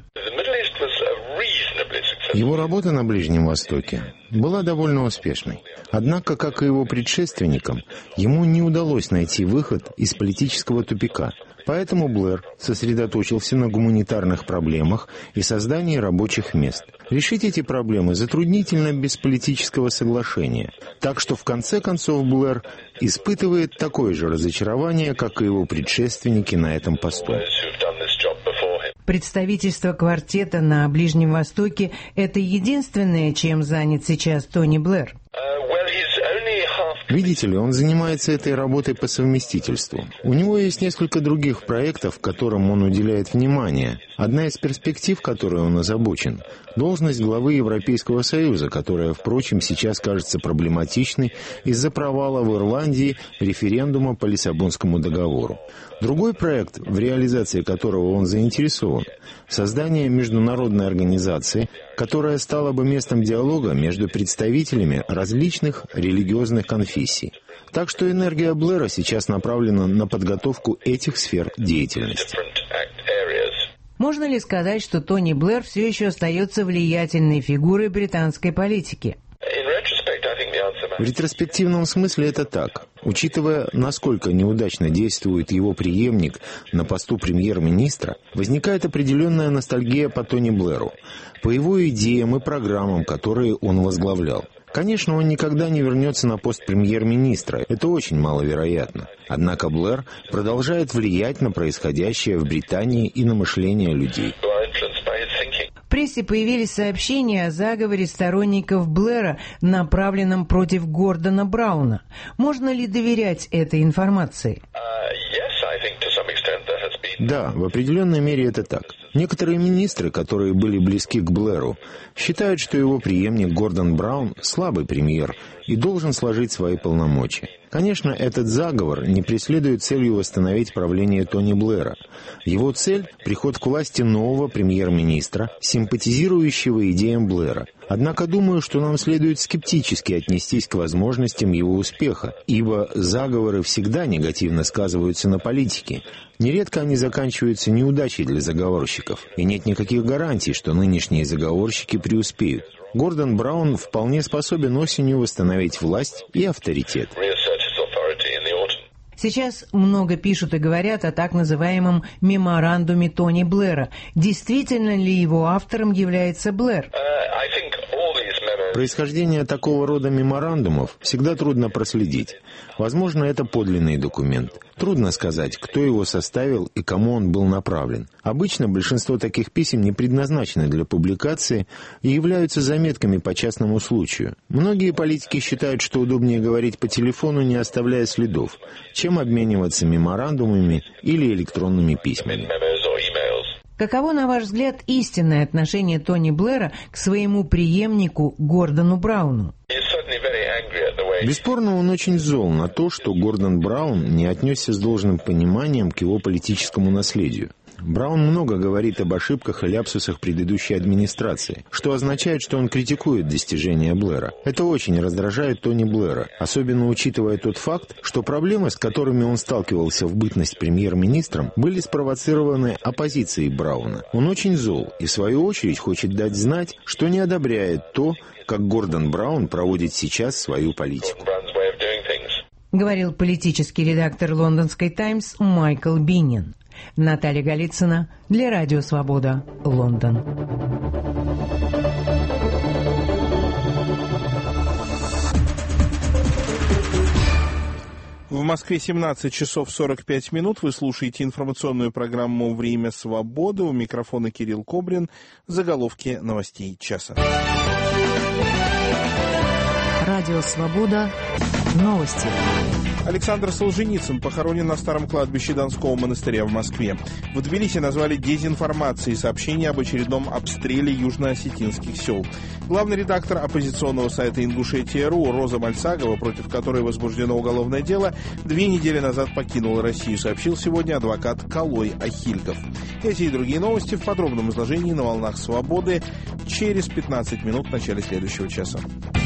Его работа на Ближнем Востоке была довольно успешной. Однако, как и его предшественникам, ему не удалось найти выход из политического тупика. Поэтому Блэр сосредоточился на гуманитарных проблемах и создании рабочих мест. Решить эти проблемы затруднительно без политического соглашения. Так что в конце концов Блэр испытывает такое же разочарование, как и его предшественники на этом посту. Представительство квартета на Ближнем Востоке – это единственное, чем занят сейчас Тони Блэр. Видите ли, он занимается этой работой по совместительству. У него есть несколько других проектов, которым он уделяет внимание. Одна из перспектив, которой он озабочен – должность главы Европейского Союза, которая, впрочем, сейчас кажется проблематичной из-за провала в Ирландии референдума по Лиссабонскому договору. Другой проект, в реализации которого он заинтересован – создание международной организации, которая стала бы местом диалога между представителями различных религиозных конфессий. Так что энергия Блэра сейчас направлена на подготовку этих сфер деятельности. Можно ли сказать, что Тони Блэр все еще остается влиятельной фигурой британской политики? В ретроспективном смысле это так. Учитывая, насколько неудачно действует его преемник на посту премьер-министра, возникает определенная ностальгия по Тони Блэру, по его идеям и программам, которые он возглавлял. Конечно, он никогда не вернется на пост премьер-министра, это очень маловероятно. Однако Блэр продолжает влиять на происходящее в Британии и на мышление людей. В прессе появились сообщения о заговоре сторонников Блэра, направленном против Гордона Брауна. Можно ли доверять этой информации? Да, в определенной мере это так. Некоторые министры, которые были близки к Блэру, считают, что его преемник Гордон Браун слабый премьер и должен сложить свои полномочия. Конечно, этот заговор не преследует целью восстановить правление Тони Блэра. Его цель – приход к власти нового премьер-министра, симпатизирующего идеям Блэра. Однако думаю, что нам следует скептически отнестись к возможностям его успеха, ибо заговоры всегда негативно сказываются на политике. Нередко они заканчиваются неудачей для заговорщиков, и нет никаких гарантий, что нынешние заговорщики преуспеют. Гордон Браун вполне способен осенью восстановить власть и авторитет. Сейчас много пишут и говорят о так называемом меморандуме Тони Блэра. Действительно ли его автором является Блэр? Происхождение такого рода меморандумов всегда трудно проследить. Возможно, это подлинный документ. Трудно сказать, кто его составил и кому он был направлен. Обычно большинство таких писем не предназначены для публикации и являются заметками по частному случаю. Многие политики считают, что удобнее говорить по телефону, не оставляя следов, чем обмениваться меморандумами или электронными письмами. Каково, на ваш взгляд, истинное отношение Тони Блэра к своему преемнику Гордону Брауну? Бесспорно, он очень зол на то, что Гордон Браун не отнесся с должным пониманием к его политическому наследию. Браун много говорит об ошибках и ляпсусах предыдущей администрации, что означает, что он критикует достижения Блэра. Это очень раздражает Тони Блэра, особенно учитывая тот факт, что проблемы, с которыми он сталкивался в бытность премьер-министром, были спровоцированы оппозицией Брауна. Он очень зол и, в свою очередь, хочет дать знать, что не одобряет то, как Гордон Браун проводит сейчас свою политику. Говорил политический редактор лондонской «Таймс» Майкл Биннин. Наталья Голицына для Радио Свобода, Лондон. В Москве семнадцать часов сорок пять минут. Вы слушаете информационную программу «Время свободы». У микрофона Кирилл Кобрин. Заголовки новостей часа. Радио Свобода. Новости. Александр Солженицын похоронен на старом кладбище Донского монастыря в Москве. В Тбилиси назвали дезинформацией сообщение об очередном обстреле южно-осетинских сел. Главный редактор оппозиционного сайта Ингушетия.ру Роза Мальсагова, против которой возбуждено уголовное дело, две недели назад покинула Россию, сообщил сегодня адвокат Калой Ахильков. Эти и другие новости в подробном изложении на «Волнах Свободы» через пятнадцать минут в начале следующего часа.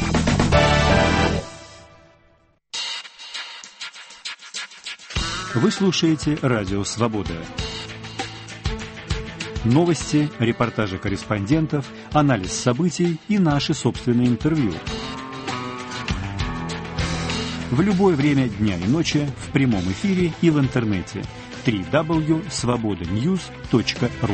Вы слушаете «Радио Свобода». Новости, репортажи корреспондентов, анализ событий и наши собственные интервью. В любое время дня и ночи, в прямом эфире и в интернете. дабл ю дабл ю дабл ю точка свобода ньюс точка ру.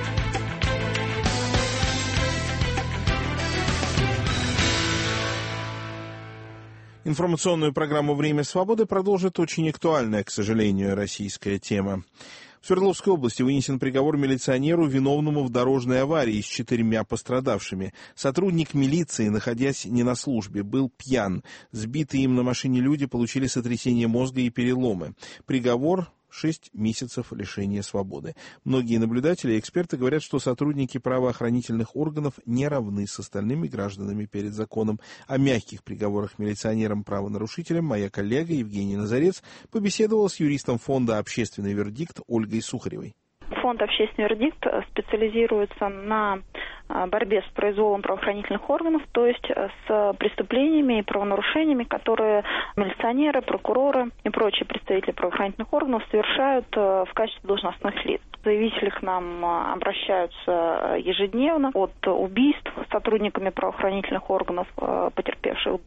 Информационную программу «Время свободы» продолжит очень актуальная, к сожалению, российская тема. В Свердловской области вынесен приговор милиционеру, виновному в дорожной аварии с четырьмя пострадавшими. Сотрудник милиции, находясь не на службе, был пьян. Сбитые им на машине люди получили сотрясение мозга и переломы. Приговор — шесть месяцев лишения свободы. Многие наблюдатели и эксперты говорят, что сотрудники правоохранительных органов не равны с остальными гражданами перед законом. О мягких приговорах милиционерам-правонарушителям моя коллега Евгения Назарец побеседовала с юристом фонда «Общественный вердикт» Ольгой Сухаревой. Фонд «Общественный вердикт» специализируется на борьбе с произволом правоохранительных органов, то есть с преступлениями и правонарушениями, которые милиционеры, прокуроры и прочие представители правоохранительных органов совершают в качестве должностных лиц. Заявители к нам обращаются ежедневно, от убийств сотрудниками правоохранительных органов потерпевших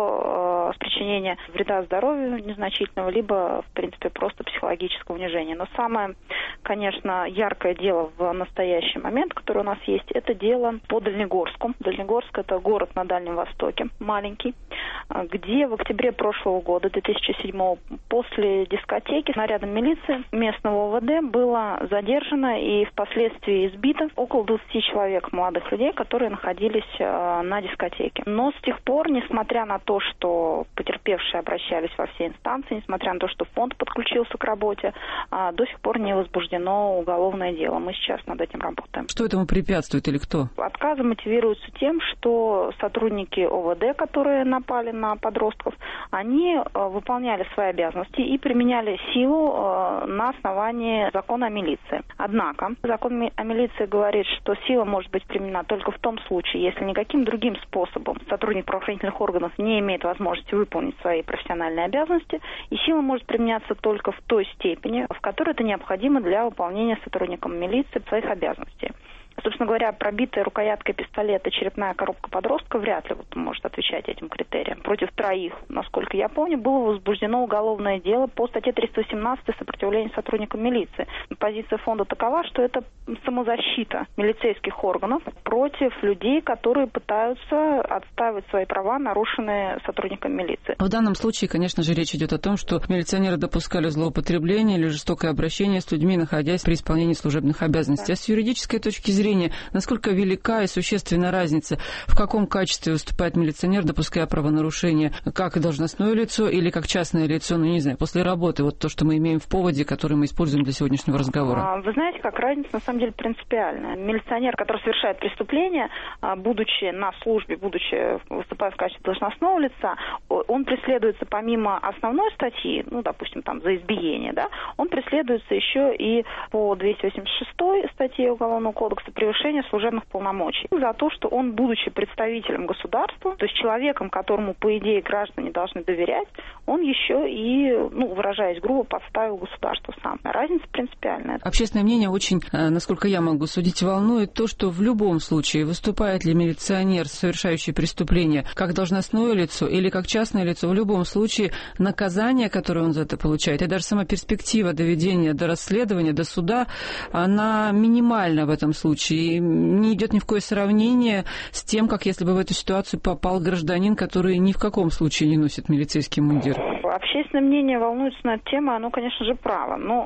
до причинения вреда здоровью незначительного, либо, в принципе, просто психологического унижения. Но самое, конечно, яркое дело в настоящий момент, которое у нас есть, это дело по Дальнегорску. Дальнегорск — это город на Дальнем Востоке, маленький, где в октябре прошлого года, две тысячи седьмого, после дискотеки нарядом милиции местного ОВД было задержано и впоследствии избито около двадцати человек, молодых людей, которые находились на дискотеке. Но с тех пор, несмотря на то, что потерпевшие обращались во все инстанции, несмотря на то, что фонд подключился к работе, до сих пор не возбуждено уголовное дело. Мы сейчас над этим работаем. Что этому препятствует или кто? Отказы мотивируются тем, что сотрудники ОВД, которые напали на подростков, они выполняли свои обязанности и применяли силу на основании закона о милиции. Однако закон о милиции говорит, что сила может быть применена только в том случае, если никаким другим способом сотрудник правоохранительных органов не имеет возможности выполнить свои профессиональные обязанности, и сила может применяться только в той степени, в которой это необходимо для выполнения сотрудником милиции своих обязанностей. Собственно говоря, пробитая рукояткой пистолета черепная коробка подростка вряд ли вот может отвечать этим критериям. Против троих, насколько я помню, было возбуждено уголовное дело по статье триста восемнадцать «Сопротивление сотрудникам милиции». Позиция фонда такова, что это самозащита милицейских органов против людей, которые пытаются отстаивать свои права, нарушенные сотрудниками милиции. В данном случае, конечно же, речь идет о том, что милиционеры допускали злоупотребление или жестокое обращение с людьми, находясь при исполнении служебных обязанностей. Да. А с юридической точки зрения, насколько велика и существенная разница, в каком качестве выступает милиционер, допуская правонарушение, как должностное лицо или как частное лицо, ну, не знаю, после работы, вот то, что мы имеем в поводе, который мы используем для сегодняшнего разговора? Вы знаете, как разница на самом деле принципиальная. Милиционер, который совершает преступление, будучи на службе, будучи выступая в качестве должностного лица, он преследуется помимо основной статьи, ну, допустим, там, за избиение, да, он преследуется еще и по двести восемьдесят шестой статье Уголовного кодекса превышение служебных полномочий. За то, что он, будучи представителем государства, то есть человеком, которому, по идее, граждане должны доверять, он еще и, ну, выражаясь грубо, подставил государство сам. Разница принципиальная. Общественное мнение очень, насколько я могу судить, волнует то, что в любом случае, выступает ли милиционер, совершающий преступление, как должностное лицо или как частное лицо, в любом случае наказание, которое он за это получает, и даже сама перспектива доведения до расследования, до суда, она минимальна в этом случае. И не идет ни в какое сравнение с тем, как если бы в эту ситуацию попал гражданин, который ни в каком случае не носит милицейский мундир. Общественное мнение волнуется на эту тему, оно, конечно же, право. Но э,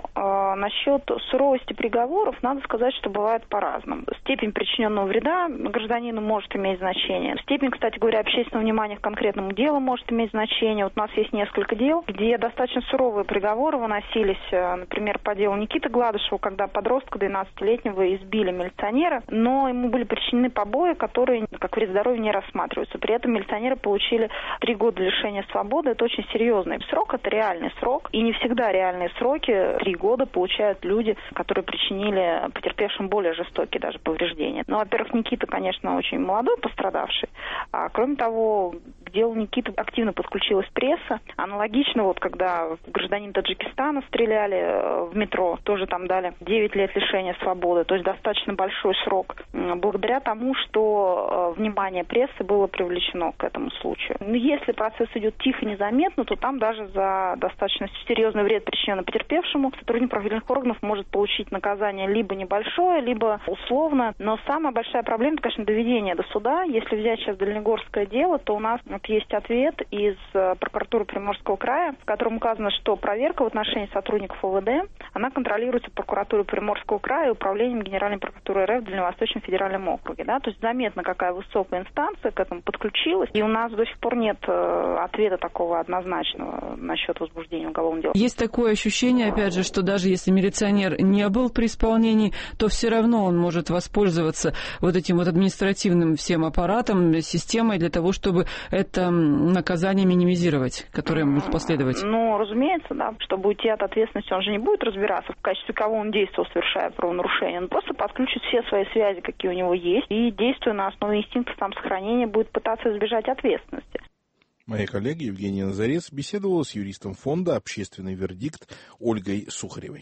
насчет суровости приговоров, надо сказать, что бывает по-разному. Степень причиненного вреда гражданину может иметь значение. Степень, кстати говоря, общественного внимания к конкретному делу может иметь значение. Вот у нас есть несколько дел, где достаточно суровые приговоры выносились, например, по делу Никиты Гладышева, когда подростка двенадцатилетнего избили милиционера, но ему были причинены побои, которые как вред здоровью не рассматриваются. При этом милиционеры получили три года лишения свободы. Это очень серьезный срок, это реальный срок. И не всегда реальные сроки, три года, получают люди, которые причинили потерпевшим более жестокие даже повреждения. Ну, во-первых, Никита, конечно, очень молодой пострадавший. А кроме того, к делу Никиты активно подключилась пресса. Аналогично, вот когда гражданин Таджикистана стреляли в метро, тоже там дали девять лет лишения свободы, то есть достаточно большой срок, благодаря тому, что внимание прессы было привлечено к этому случаю. Но если процесс идет тихо, незаметно, то там даже за достаточно серьезный вред, причиненный потерпевшему, сотрудник правоохранительных органов может получить наказание либо небольшое, либо условно. Но самая большая проблема, это, конечно, доведение до суда. Если взять сейчас Дальнегорское дело, то у нас вот есть ответ из прокуратуры Приморского края, в котором указано, что проверка в отношении сотрудников ОВД, она контролируется прокуратурой Приморского края и управлением Генеральной прокуратуры РФ в Дальневосточном федеральном округе. Да? То есть заметно, какая высокая инстанция к этому подключилась. И у нас до сих пор нет ответа такого однозначного насчет возбуждения уголовного дела. Есть такое ощущение, опять же, что даже если милиционер не был при исполнении, то все равно он может воспользоваться вот этим вот административным всем аппаратом, системой для того, чтобы это наказание минимизировать, которое будет последовать. Ну, разумеется, да. Чтобы уйти от ответственности, он же не будет разбираться, в качестве кого он действовал, совершая правонарушение. Он просто подключит все свои связи, какие у него есть, и, действуя на основе инстинктов самосохранения, будет пытаться избежать ответственности. Моя коллега Евгения Назарец беседовала с юристом фонда «Общественный вердикт» Ольгой Сухаревой.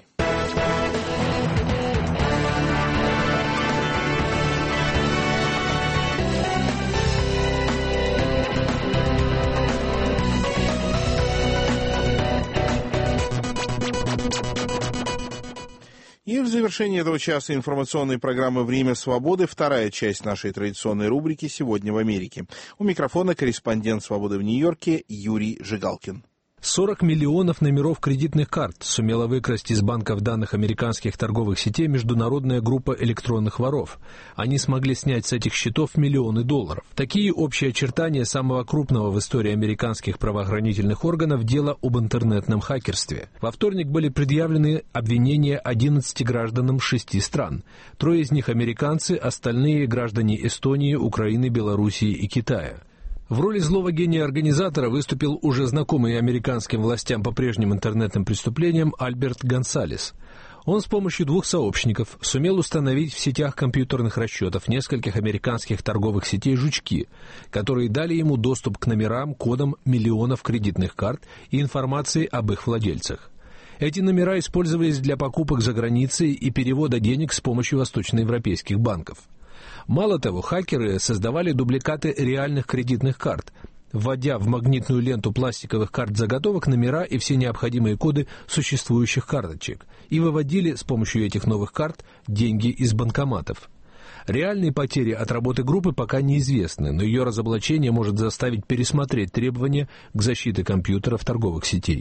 И в завершении этого часа информационной программы «Время свободы» вторая часть нашей традиционной рубрики «Сегодня в Америке». У микрофона корреспондент «Свободы» в Нью-Йорке Юрий Жигалкин. сорок миллионов номеров кредитных карт сумела выкрасть из банков данных американских торговых сетей международная группа электронных воров. Они смогли снять с этих счетов миллионы долларов. Такие общие очертания самого крупного в истории американских правоохранительных органов дела об интернетном хакерстве. Во вторник были предъявлены обвинения одиннадцати гражданам шести стран. Трое из них американцы, остальные граждане Эстонии, Украины, Белоруссии и Китая. В роли злого гения-организатора выступил уже знакомый американским властям по прежним интернетным преступлениям Альберт Гонсалес. Он с помощью двух сообщников сумел установить в сетях компьютерных расчетов нескольких американских торговых сетей «Жучки», которые дали ему доступ к номерам, кодам миллионов кредитных карт и информации об их владельцах. Эти номера использовались для покупок за границей и перевода денег с помощью восточноевропейских банков. Мало того, хакеры создавали дубликаты реальных кредитных карт, вводя в магнитную ленту пластиковых карт-заготовок номера и все необходимые коды существующих карточек, и выводили с помощью этих новых карт деньги из банкоматов. Реальные потери от работы группы пока неизвестны, но ее разоблачение может заставить пересмотреть требования к защите компьютеров торговых сетей.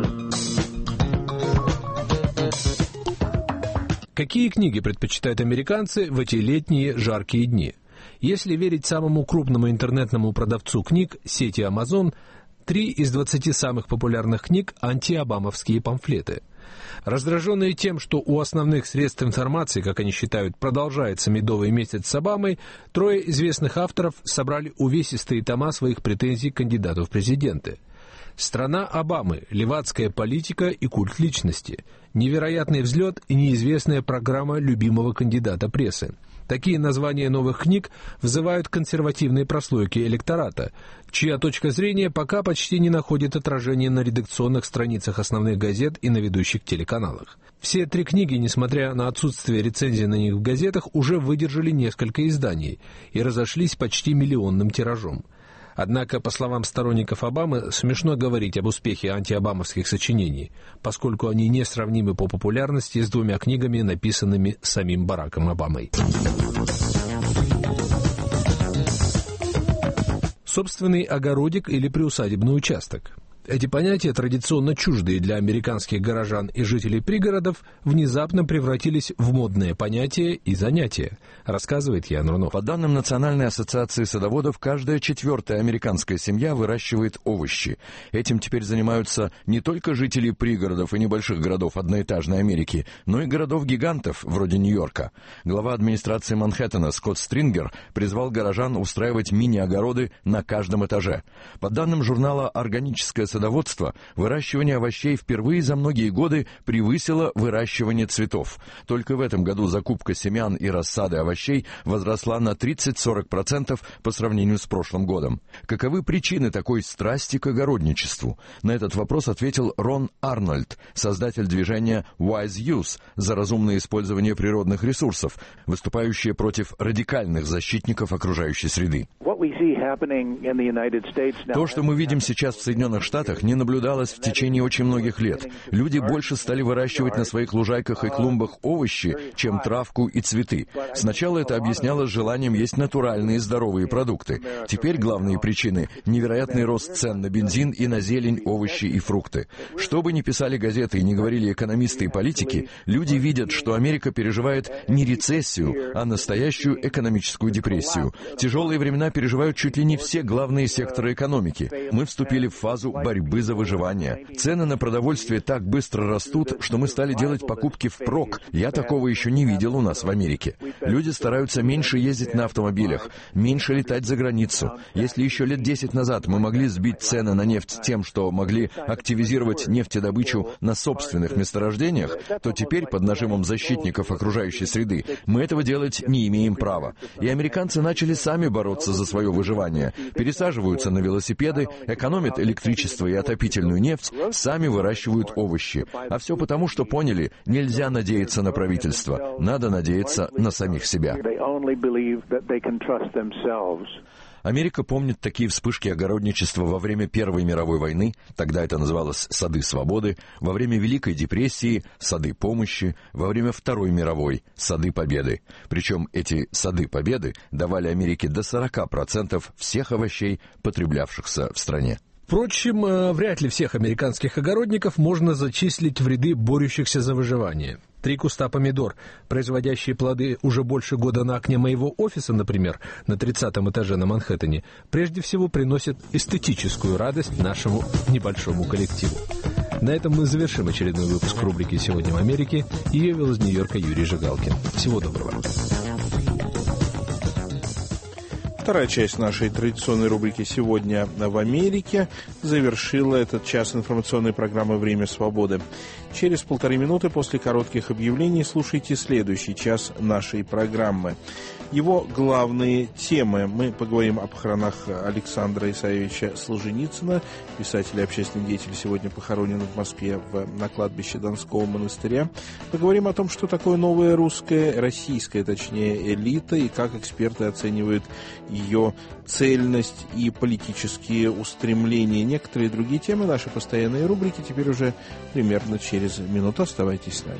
Какие книги предпочитают американцы в эти летние жаркие дни? Если верить самому крупному интернетному продавцу книг, сети Amazon, три из двадцати самых популярных книг – антиобамовские памфлеты. Раздраженные тем, что у основных средств информации, как они считают, продолжается медовый месяц с Обамой, трое известных авторов собрали увесистые тома своих претензий к кандидату в президенты. «Страна Обамы. Левацкая политика и культ личности», «Невероятный взлет» и «Неизвестная программа любимого кандидата прессы». Такие названия новых книг вызывают консервативные прослойки электората, чья точка зрения пока почти не находит отражения на редакционных страницах основных газет и на ведущих телеканалах. Все три книги, несмотря на отсутствие рецензий на них в газетах, уже выдержали несколько изданий и разошлись почти миллионным тиражом. Однако, по словам сторонников Обамы, смешно говорить об успехе антиобамовских сочинений, поскольку они несравнимы по популярности с двумя книгами, написанными самим Бараком Обамой. Собственный огородик или приусадебный участок. Эти понятия, традиционно чуждые для американских горожан и жителей пригородов, внезапно превратились в модные понятия и занятия, рассказывает Ян Рунов. По данным Национальной ассоциации садоводов, каждая четвертая американская семья выращивает овощи. Этим теперь занимаются не только жители пригородов и небольших городов одноэтажной Америки, но и городов-гигантов, вроде Нью-Йорка. Глава администрации Манхэттена Скотт Стрингер призвал горожан устраивать мини-огороды на каждом этаже. По данным журнала «Органическое садоводство», выращивание овощей впервые за многие годы превысило выращивание цветов. Только в этом году закупка семян и рассады овощей возросла на тридцать-сорок процентов по сравнению с прошлым годом. Каковы причины такой страсти к огородничеству? На этот вопрос ответил Рон Арнольд, создатель движения Wise Use за разумное использование природных ресурсов, выступающее против радикальных защитников окружающей среды. То, что мы видим сейчас в Соединенных Штатах, не наблюдалось в течение очень многих лет. Люди больше стали выращивать на своих лужайках и клумбах овощи, чем травку и цветы. Сначала это объяснялось желанием есть натуральные здоровые продукты. Теперь главные причины – невероятный рост цен на бензин и на зелень, овощи и фрукты. Что бы ни писали газеты и не говорили экономисты и политики, люди видят, что Америка переживает не рецессию, а настоящую экономическую депрессию. Тяжелые времена переживают чуть ли не все главные секторы экономики. Мы вступили в фазу борьбы за выживание. Цены на продовольствие так быстро растут, что мы стали делать покупки впрок. Я такого еще не видел у нас в Америке. Люди стараются меньше ездить на автомобилях, меньше летать за границу. Если еще лет десять назад мы могли сбить цены на нефть тем, что могли активизировать нефтедобычу на собственных месторождениях, то теперь под нажимом защитников окружающей среды мы этого делать не имеем права. И американцы начали сами бороться за свое выживание. Пересаживаются на велосипеды, экономят электричество и отопительную нефть, сами выращивают овощи. А все потому, что поняли, нельзя надеяться на правительство, надо надеяться на самих себя. Америка помнит такие вспышки огородничества во время Первой мировой войны, тогда это называлось «Сады свободы», во время Великой депрессии «Сады помощи», во время Второй мировой «Сады победы». Причем эти «Сады победы» давали Америке до сорок процентов всех овощей, потреблявшихся в стране. Впрочем, вряд ли всех американских огородников можно зачислить в ряды борющихся за выживание. Три куста помидор, производящие плоды уже больше года на окне моего офиса, например, на тридцатом этаже на Манхэттене, прежде всего приносят эстетическую радость нашему небольшому коллективу. На этом мы завершим очередной выпуск рубрики «Сегодня в Америке». Ее вел из Нью-Йорка Юрий Жигалкин. Всего доброго. Вторая часть нашей традиционной рубрики «Сегодня в Америке» завершила этот час информационной программы «Время свободы». Через полторы минуты после коротких объявлений слушайте следующий час нашей программы. Его главные темы. Мы поговорим о похоронах Александра Исаевича Солженицына, писателя и общественный деятель, сегодня похоронен в Москве в, на кладбище Донского монастыря. Поговорим о том, что такое новая русская, российская, точнее, элита, и как эксперты оценивают ее цельность и политические устремления. Некоторые другие темы, наши постоянные рубрики, теперь уже примерно через минуту. Оставайтесь с нами.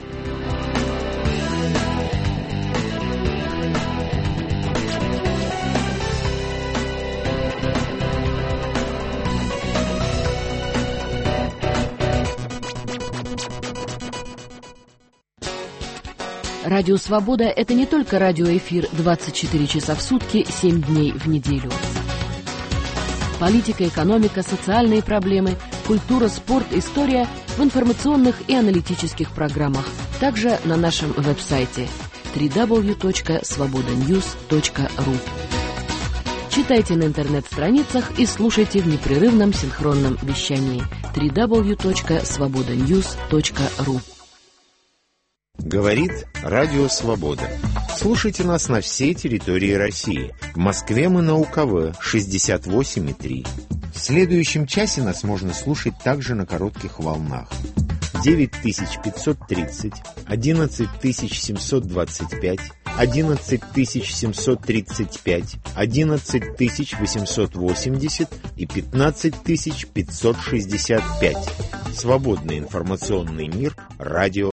Радио «Свобода» — это не только радиоэфир двадцать четыре часа в сутки, семь дней в неделю. Политика, экономика, социальные проблемы, культура, спорт, история в информационных и аналитических программах. Также на нашем веб-сайте дабл ю дабл ю дабл ю точка свобода ньюс точка ру. Читайте на интернет-страницах и слушайте в непрерывном синхронном вещании дабл ю дабл ю дабл ю точка свобода ньюс точка ру. Говорит Радио Свобода. Слушайте нас на всей территории России. В Москве мы на УКВ шестьдесят восемь и три. В следующем часе нас можно слушать также на коротких волнах. девять тысяч пятьсот тридцать, одиннадцать тысяч семьсот двадцать пять, одиннадцать тысяч семьсот тридцать пять, одиннадцать тысяч восемьсот восемьдесят и пятнадцать тысяч пятьсот шестьдесят пять. Свободный информационный мир. Радио